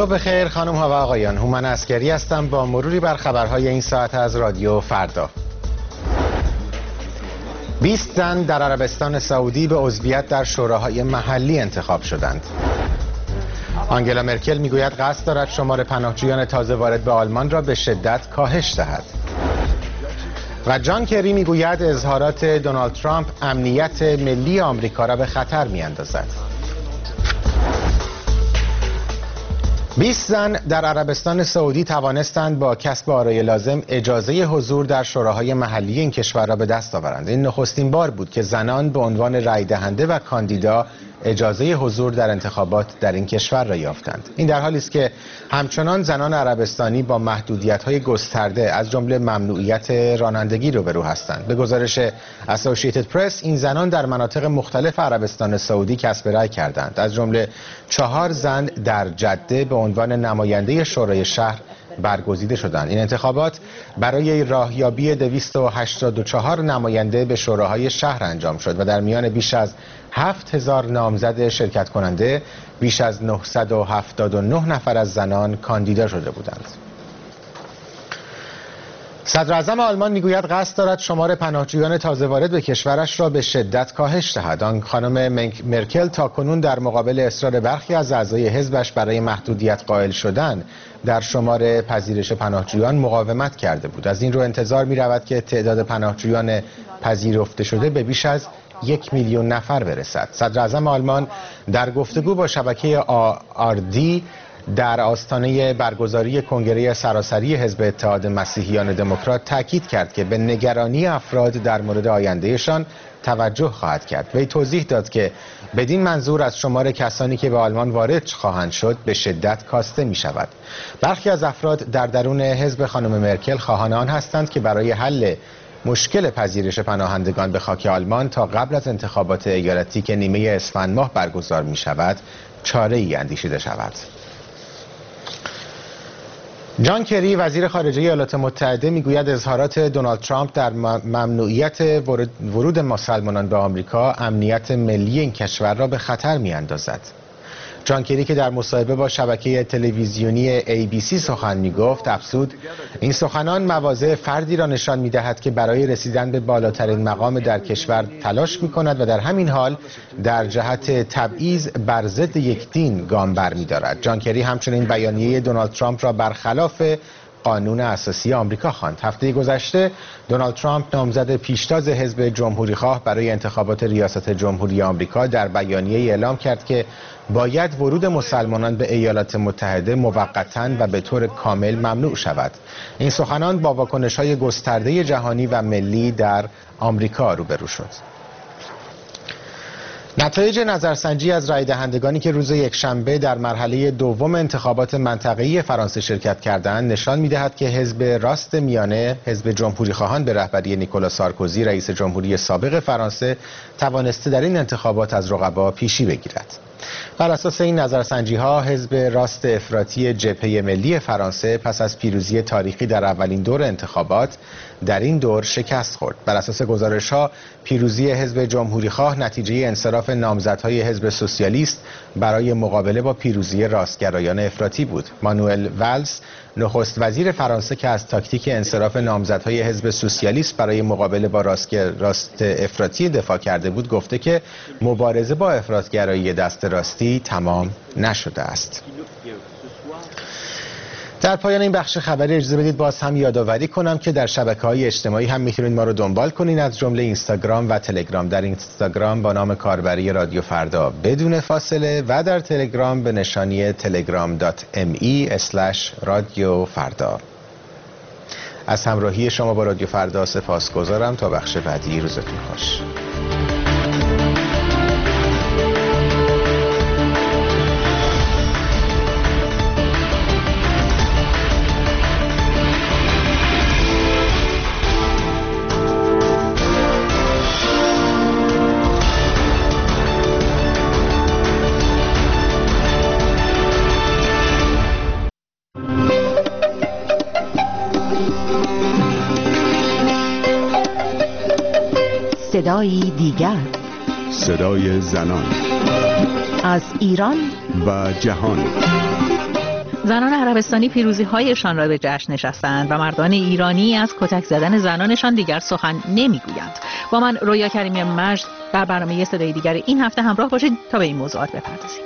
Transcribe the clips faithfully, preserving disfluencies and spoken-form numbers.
صبح خیر خانم ها و آقایان، هومن عسکری هستم با مروری بر خبرهای این ساعت از رادیو فردا. بیست زن در عربستان سعودی به عضویت در شوراهای محلی انتخاب شدند. آنگلا مرکل میگوید قصد دارد شمار پناهجویان تازه وارد به آلمان را به شدت کاهش دهد. و جان کری میگوید اظهارات دونالد ترامپ امنیت ملی آمریکا را به خطر میاندازد. بیست زن در عربستان سعودی توانستند با کسب آرای لازم اجازه حضور در شوراهای محلی این کشور را به دست آورند. این نخستین بار بود که زنان به عنوان رای دهنده و کاندیدا اجازه حضور در انتخابات در این کشور را یافتند. این در حالی است که همچنان زنان عربستانی با محدودیت‌های گسترده از جمله ممنوعیت رانندگی روبرو هستند. به گزارش اسوسییتد پرس این زنان در مناطق مختلف عربستان سعودی کسب رای کردند. از جمله چهار زن در جده به عنوان نماینده شورای شهر برگزیده شدند. این انتخابات برای راهیابی دویست و هشتاد و چهار نماینده به شوراهای شهر انجام شد و در میان بیش از هفت هزار نامزد شرکت کننده بیش از نهصد و هفتاد و نه نفر از زنان کاندیدا شده بودند. صدر اعظم آلمان میگوید قصد دارد شمار پناهجویان تازه وارد به کشورش را به شدت کاهش دهد. آن خانم مرکل تاکنون در مقابل اصرار برخی از اعضای حزبش برای محدودیت قائل شدن در شمار پذیرش پناهجویان مقاومت کرده بود. از این رو انتظار می رود که تعداد پناهجویان پذیرفته شده به بیش از یک میلیون نفر برسد. صدر اعظم آلمان در گفتگو با شبکه آر دی در آستانه برگزاری کنگره سراسری حزب اتحاد مسیحیان دموکرات تاکید کرد که به نگرانی افراد در مورد آیندهشان توجه خواهد کرد. وی توضیح داد که بدین منظور از شمار کسانی که به آلمان وارد خواهند شد به شدت کاسته می شود. برخی از افراد در درون حزب خانم مرکل خواهان آن هستند که برای حل مشکل پذیرش پناهندگان به خاک آلمان تا قبل از انتخابات ایالتی که نیمه اسفند ماه برگزار می شود چاره ای اندیشیده شود. جان کری وزیر خارجه ایالات متحده میگوید اظهارات دونالد ترامپ در ممنوعیت ورود مسلمانان به آمریکا امنیت ملی این کشور را به خطر میاندازد. جان کری که در مصاحبه با شبکه تلویزیونی ای بی سی سخن میگفت افزود این سخنان مواضع فردی را نشان میدهد که برای رسیدن به بالاترین مقام در کشور تلاش میکند و در همین حال در جهت تبعیض بر ضد یک دین گام برمیدارد. جان کری همچنین بیانیه دونالد ترامپ را برخلاف قانون اساسی آمریکا خواند. هفته گذشته دونالد ترامپ نامزد پیشتاز حزب جمهوریخواه برای انتخابات ریاست جمهوری آمریکا در بیانیه اعلام کرد که باید ورود مسلمانان به ایالات متحده موقتاً و به طور کامل ممنوع شود. این سخنان با واکنش‌های گسترده جهانی و ملی در آمریکا روبرو شد. نتایج نظرسنجی از رای دهندگانی که روز یکشنبه در مرحله دوم انتخابات منطقه‌ای فرانسه شرکت کردند نشان می‌دهد که حزب راست میانه، حزب جمهوری‌خواهان به رهبری نیکولا سارکوزی رئیس جمهوری سابق فرانسه توانسته در این انتخابات از رقبا پیشی بگیرد. بر اساس این نظرسنجی‌ها حزب راست افراطی جبهه ملی فرانسه پس از پیروزی تاریخی در اولین دور انتخابات در این دور شکست خورد. بر اساس گزارش‌ها پیروزی حزب جمهوریخواه نتیجه انصراف نامزدهای حزب سوسیالیست برای مقابله با پیروزی راستگرایان افراطی بود. مانوئل والز نخست وزیر فرانسه که از تاکتیک انصراف نامزدهای حزب سوسیالیست برای مقابله با راست افراطی دفاع کرده بود گفته که مبارزه با افراطگرایی دست راستی تمام نشده است. در پایان این بخش خبری اجازه بدید باز هم یادآوری کنم که در شبکه‌های اجتماعی هم میتونید ما رو دنبال کنین، از جمله اینستاگرام و تلگرام. در اینستاگرام با نام کاربری رادیو فردا بدون فاصله و در تلگرام به نشانی تلگرام دات ام ای اسلش رادیو فردا. از همراهی شما با رادیو فردا سپاسگزارم. تا بخش بعدی روزتون خوش. صدایی دیگر، صدای زنان از ایران و جهان. زنان عربستانی پیروزی‌هایشان را به جشن نشستند و مردان ایرانی از کتک زدن زنانشان دیگر سخن نمیگویند. با من رویا کریمی مجد در برنامه صدای دیگر این هفته همراه باشید تا به این موضوعات بپردازیم.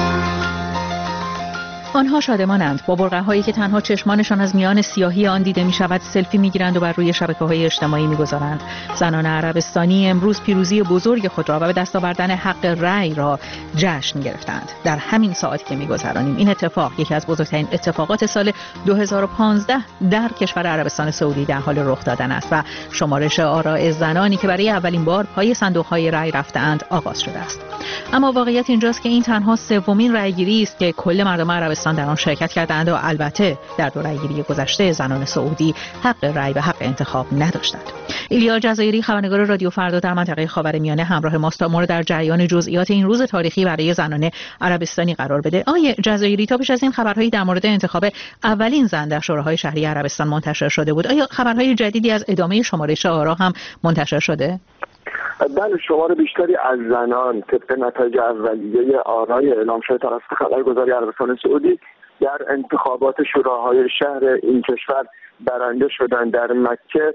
آنها شادمانند با برقع‌هایی که تنها چشمانشان از میان سیاهی آن دیده می‌شود سلفی می‌گیرند و بر روی شبکه‌های اجتماعی می‌گذارند. زنان عربستانی امروز پیروزی بزرگ خود را و به دست آوردن حق رأی را جشن گرفتند. در همین ساعتی که می‌گذرانیم این اتفاق یکی از بزرگترین اتفاقات سال دو هزار و پانزده در کشور عربستان سعودی در حال رخ دادن است و شمارش آراء زنانی که برای اولین بار پای صندوق‌های رأی رفته‌اند آغاز شده است. اما واقعیت اینجاست که این تنها سومین رأیگیری است که کل مردم عربستان در آن شرکت کردند و البته در دو رأیگیری گذشته زنان سعودی حق رأی و حق انتخاب نداشتند. ایلیا جزایری خبرنگار رادیو فردا در منطقه خاورمیانه همراه ماست تا ما را در جریان جزئیات این روز تاریخی برای زنان عربستانی قرار بده. آقای جزایری، تا پیش از این خبرهایی در مورد انتخاب اولین زن در شوراهای شهری عربستان منتشر شده بود. آیا خبرهای جدیدی از ادامه شمارش آرا هم منتشر شده؟ بله، شمار بیشتری از زنان طبق نتایج اولیه آرای اعلام شده توسط خبرگزاری عربستان سعودی در انتخابات شوراهای شهر این کشور برنده شدند. در مکه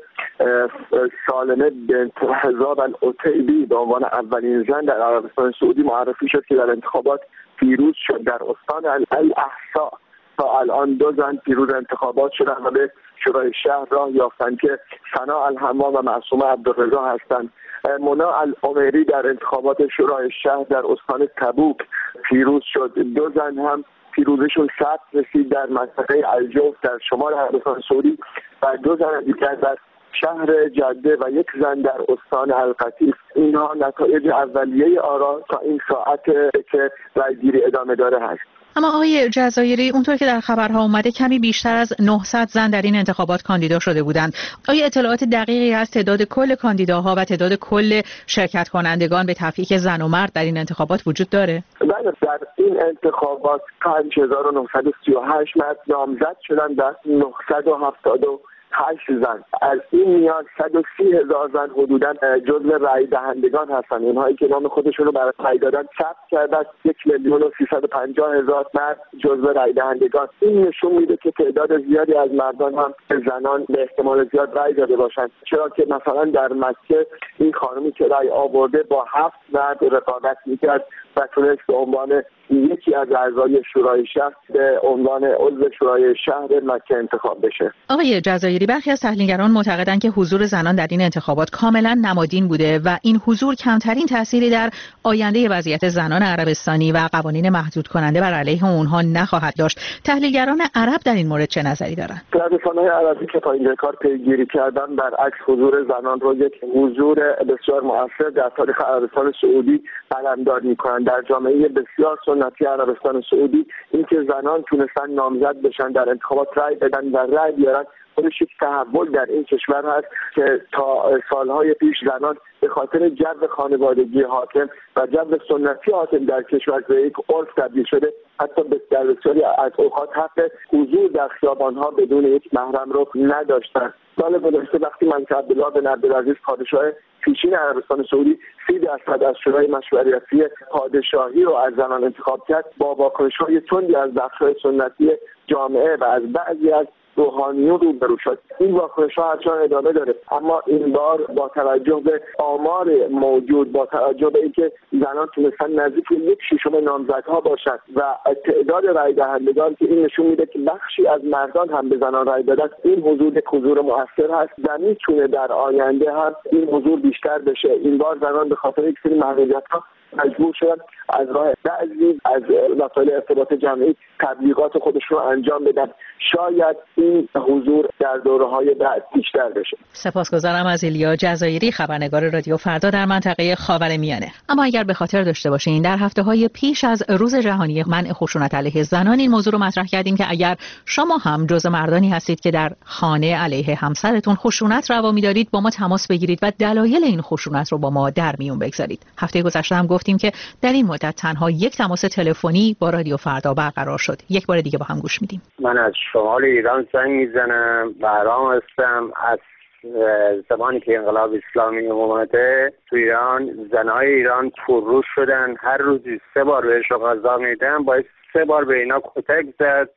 سالمه بنت حزاب العتیبی به عنوان اولین زن در عربستان سعودی معرفی شد که در انتخابات پیروز شد. در استان الاحسا تا الان دو زن پیروز انتخابات شدند و به شورای شهر راه یافتند که ثنا الحمام و معصومه عبدالرضا هستند. مونا العمیری در انتخابات شورای شهر در استان تبوک پیروز شد. دو زن هم پیروزشون ثبت رسید در منطقه الجوف در شمال عربستان سعودی و دو زن دیگر در شهر جده و یک زن در استان القطیف. اینها نتایج اولیه آرا تا این ساعت که رأیگیری ادامه داره هست. اما آقای جزایری، اونطور که در خبرها اومده کمی بیشتر از نهصد زن در این انتخابات کاندیدا شده بودند. آیا اطلاعات دقیقی از تعداد کل کاندیداها و تعداد کل شرکت کنندگان به تفکیک زن و مرد در این انتخابات وجود داره؟ بله، در این انتخابات پنج هزار و نهصد و سی و هشت مرد نامزد شدند و نهصد و هفتاد و هشت زن. از این میان صد و سی هزار زن حدوداً جزو رأی دهندگان هستند. اونهایی که نام خودشون رو برای رأی دادن ثبت کردن یک میلیون و سیصد و پنجاه هزار مرد جزو رأی دهندگان. این نشون میده که تعداد زیادی از مردان هم زنان به احتمال زیاد رأی داده باشند، چرا که مثلا در مکه این خانمی که رأی آورده با هفت مرد رقابت میکرد و تونست به عنوان یکی از اعضای شورای شهر به عنوان عضو شورای شهر مکه انتخاب بشه. آقای جزایری، برخی از تحلیلگران معتقدند که حضور زنان در این انتخابات کاملا نمادین بوده و این حضور کمترین تأثیری در آینده وضعیت زنان عربستانی و قوانین محدود کننده بر علیه اونها نخواهد داشت. تحلیلگران عرب در این مورد چه نظری دارند؟ رسانه‌های عربی که تا این کار پیگیری کردن برعکس حضور زنان رو یک حضور بسیار مؤثر در تاریخ عربستان سعودی قلمداد می‌کنند. در جامعه بسیار سنتی عربستان سعودی اینکه زنان تونستن نامزد بشن در انتخابات رأی بدن و رأی بیارن خودش یک تحول در این کشور هست که تا سالهای پیش زنان به خاطر جو خانوادگی حاکم و جو سنتی حاکم در کشور به یک عرف تبدیل شده، حتی در بسیاری از اوقات حق حضور در خیابان‌ها بدون یک محرم رو نداشتند. سال گذشته وقتی ملک عبدالله بن عبدالعزیز پادشاه پیشین عربستان سعودی سی درصد از شورای مشورتی پادشاهی رو از زنان انتخاب کرد، با واکنش‌های تندی از بخش‌های سنتی جامعه و از بعضی از روحانیون روبرو شد. این واکنش‌ها همچنان ادامه داره، اما این بار با توجه به آمار موجود، با توجه به اینکه زنان تونستن نزدیک یک ششم نامزدها باشند و تعداد رأی دهندگان که این نشون میده که بخشی از مردان هم به زنان رأی دادن، این حضور یک حضور مؤثر هست و میتونه در آینده هم این حضور بیشتر بشه. این بار زنان به خاطر یک سری محدودیت‌ها مجبور شدن از راه بعضی از وسایل ارتباط جمعی تبلیغات خودشون رو انجام بدن. شاید این حضور در دوره‌های بعد بیشتر بشه. سپاسگزارم از ایلیا جزایری خبرنگار رادیو فردا در منطقه خاورمیانه. اما اگر به خاطر داشته باشین در هفته‌های پیش از روز جهانی منع خشونت علیه زنان این موضوع رو مطرح کردیم که اگر شما هم جزو مردانی هستید که در خانه علیه همسرتون خشونت روا می‌دارید با ما تماس بگیرید و دلایل این خشونت رو با ما در میون بگذارید. هفته گذشته هم گفتیم که در این مدت تنها یک تماس تلفنی با رادیو فردا برقرار شد. یک بار دیگه با هم گوش میدیم. من از شمال ایران زنگ میزنم، بهرام هستم. از زمانی که انقلاب اسلامی اومده تو ایران زنهای ایران پرروش شدن، هر روزی سه بار بهشون غذا میدن، باید سه بار به اینا کتک زد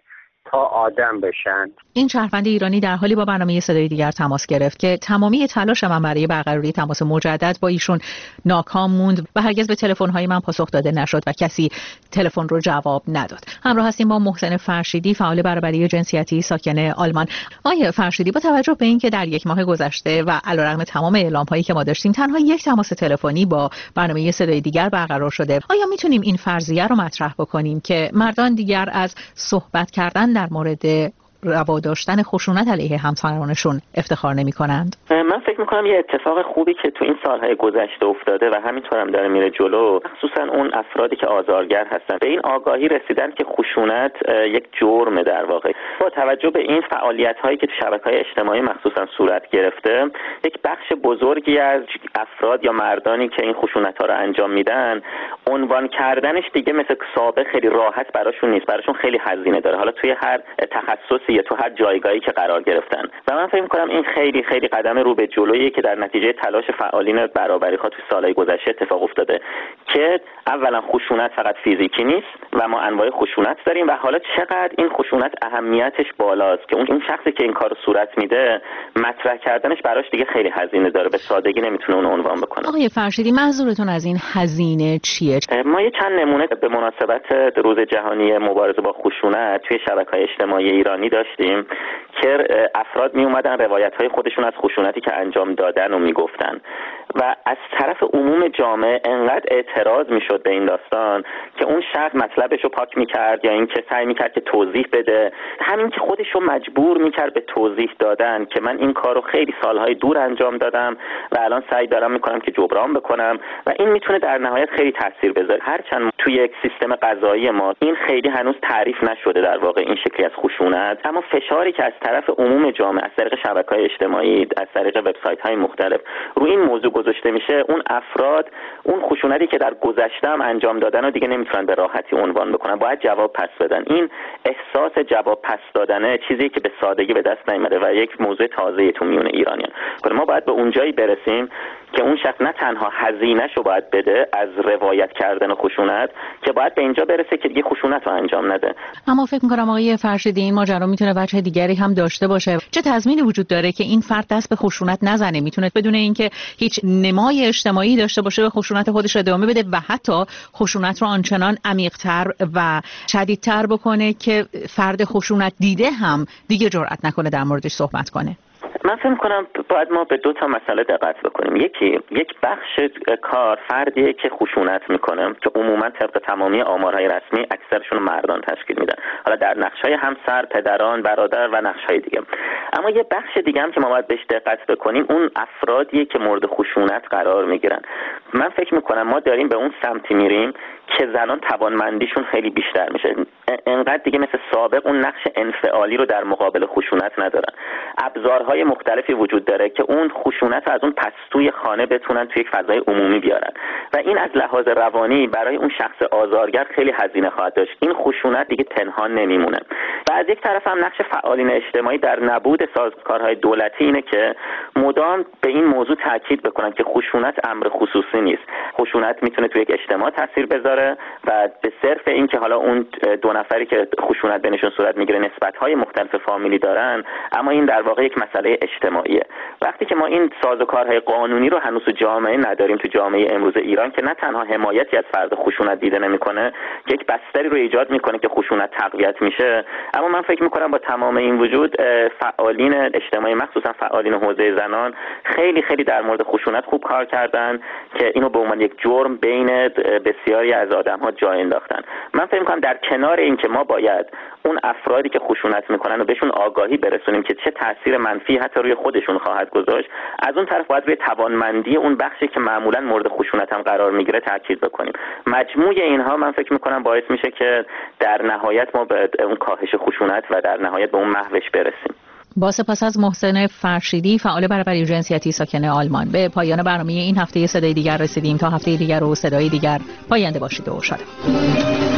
تا آدم بشن. این شهروند ایرانی در حالی با برنامه صدای دیگر تماس گرفت که تمامی تلاش من برای برقراری تماس مجدد با ایشون ناکام موند و هرگز به تلفن‌های من پاسخ داده نشد و کسی تلفن رو جواب نداد. همراه هستیم با محسن فرشیدی، فعال برابری جنسیتی ساکن آلمان. آقای فرشیدی، با توجه به اینکه در یک ماه گذشته و علیرغم تمام اعلام‌هایی که ما داشتیم تنها یک تماس تلفنی با برنامه صدای دیگر برقرار شده، آیا میتونیم این فرضیه رو مطرح بکنیم که مردان دیگر از صحبت کردن در مورد روا داشتن خشونت علیه همسرانشون افتخار نمی کنند؟ من فکر میکنم یه اتفاق خوبی که تو این سالهای گذشته افتاده و همینطور هم داره میره جلو، خصوصا اون افرادی که آزارگر هستن به این آگاهی رسیدن که خشونت یک جرمه. در واقع با توجه به این فعالیت هایی که تو شبکه‌های اجتماعی مخصوصا صورت گرفته، یک بخش بزرگی از افراد یا مردانی که این خشونت ها رو انجام میدن، عنوان کردنش دیگه مثل سابق خیلی راحت براشون نیست، براشون خیلی هزینه داره، حالا توی هر تخصص یا تو هر جایگاهی که قرار گرفتن. و من فکر می‌کنم این خیلی خیلی قدم رو به جلویی که در نتیجه تلاش فعالین برابری‌ها تو سالهای گذشته اتفاق افتاده که اولا خشونت فقط فیزیکی نیست و ما انواع خشونت داریم و حالا چقدر این خشونت اهمیتش بالاست که اون شخصی که این کارو صورت میده مطرح کردنش براش دیگه خیلی هزینه داره، به سادگی نمیتونه اون عنوان بکنه. آقای فرشیدی، منظورتون از این هزینه چیه؟ ما یه چند نمونه به مناسبت روز جهانی مبارزه با خشونت توی شبکه‌های اجتماعی ایرانی داشتیم که افراد می اومدن روایت‌های خودشون از خشونتی که انجام دادن رو میگفتن و از طرف عموم جامعه انقدر اعتراض میشد به این داستان که اون شخص مطلبش رو پاک میکرد یا اینکه سعی میکرد که توضیح بده، همین که خودش رو مجبور میکرد به توضیح دادن که من این کار رو خیلی سالهای دور انجام دادم و الان سعی دارم میکنم که جبران بکنم و این میتونه در نهایت خیلی تاثیر بذاره. هرچند توی یک سیستم قضایی ما این خیلی هنوز تعریف نشده در واقع این شکلی از خشونت، اما فشاری که از طرف عموم جامعه از طریق شبکه‌های اجتماعی، از طریق وبسایت‌های مختلف روی این موضوع گذاشته میشه، اون افراد اون خشونتی که در گذشته هم انجام دادن رو دیگه نمیتونن به راحتی عنوان بکنن، باید جواب پس بدن. این احساس جواب پس دادنه چیزی که به سادگی به دست نیامده و یک موضوع تازه‌ای تو میون ایرانیان. ما باید به اونجایی برسیم که اون شخص نه تنها هزینه‌شو باید بده از روایت کردن خشونت، که باید به اینجا برسه که دیگه خشونت رو انجام نده. اما فکر می‌کنم آقای فرشیدی این ماجرا میتونه وجه دیگری هم داشته باشه. چه تضمینی وجود داره که این فرد دست به خشونت نزنه، میتونه بدون اینکه هیچ نمای اجتماعی داشته باشه به خشونت خودش ادامه بده و حتی خشونت رو آنچنان عمیق‌تر و شدیدتر بکنه که فرد خشونت دیده هم دیگه جرئت نکنه در موردش صحبت کنه؟ من فکر می‌کنم باید ما به دو تا مسئله دقت بکنیم. یکی یک بخش کار فردیه که خشونت میکنه که عموما طبق تمامی آمارهای رسمی اکثرشون مردان تشکیل میدن، حالا در نقش‌های همسر، پدران، برادر و نقش‌های دیگه. اما یه بخش دیگه هم که ما باید بهش دقت بکنیم اون افرادیه که مورد خشونت قرار میگیرن. من فکر میکنم ما داریم به اون سمتی میریم که زنان توانمندیشون خیلی بیشتر میشه، انقدر دیگه مثل سابق اون نقش انفعالی رو در مقابل خشونت ندارن. ابزارهای مختلفی وجود داره که اون خشونت رو از اون پستوی خانه بتونن توی یک فضای عمومی بیارن و این از لحاظ روانی برای اون شخص آزارگر خیلی هزینه خواهد داشت. این خشونت دیگه تنها نمیمونه. و از یک طرف هم نقش فعالین اجتماعی در نبود سازوکارهای دولتی اینه که مدام به این موضوع تاکید بکنن که خشونت امر خصوصی نیست. خشونت میتونه توی یک اجتماع تاثیر بذاره و به صرف این که حالا اون دو نفری که خشونت بینشون صورت میگیره نسبت‌های مختلف فامیلی دارن، اما این در واقع یک مسئله اجتماعیه. وقتی که ما این سازوکارهای قانونی رو هنوز تو جامعه نداریم، تو جامعه امروز ایران که نه تنها حمایتی از فرد خشونت دیده نمیکنه که یک بستری رو ایجاد میکنه که خشونت تقویت میشه، اما من فکر میکنم با تمام این وجود فعالین اجتماعی مخصوصا فعالین حوزه زنان خیلی خیلی در مورد خشونت خوب کار کردن که اینو به عنوان یک جرم بین بسیاری از آدم‌ها جای انداختن. من فکر میکنم در کنار این که ما باید اون افرادی که خشونت میکنن و بهشون آگاهی برسونیم که چه تاثیر منفی حتی روی خودشون خواهد گذاشت، از اون طرف باید روی توانمندی اون بخشی که معمولا مورد خشونت هم قرار میگیره تاکید بکنیم. مجموع اینها من فکر میکنم باعث میشه که در نهایت ما به اون کاهش خشونت و در نهایت به اون محوش برسیم. با سپاس از محسن فرشیدی، فعال برابری جنسیتی ساکن آلمان، به پایان برنامه این هفته صدای دیگر رسیدیم. تا هفته دیگر و صدای دیگر، پاینده باشید و شاد.